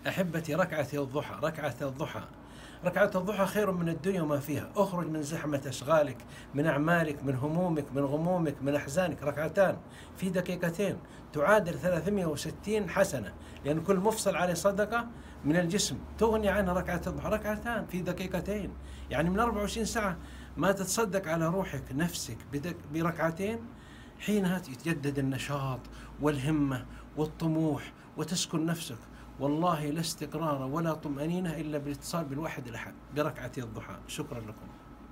أحبتي، ركعة الضحى خير من الدنيا وما فيها. اخرج من زحمة أشغالك، من أعمالك، من همومك، من غمومك، من أحزانك. ركعتان في دقيقتين تعادل 360 حسنة، لأن كل مفصل عليه صدقة من الجسم تغني عنها ركعة الضحى. ركعتان في دقيقتين، يعني من 24 ساعة ما تتصدق على روحك نفسك بركعتين، حينها يتجدد النشاط والهمة والطموح وتسكن نفسك. والله لا استقرار ولا طمأنينة إلا بالاتصال بالواحد الأحد بركعة الضحى. شكرا لكم.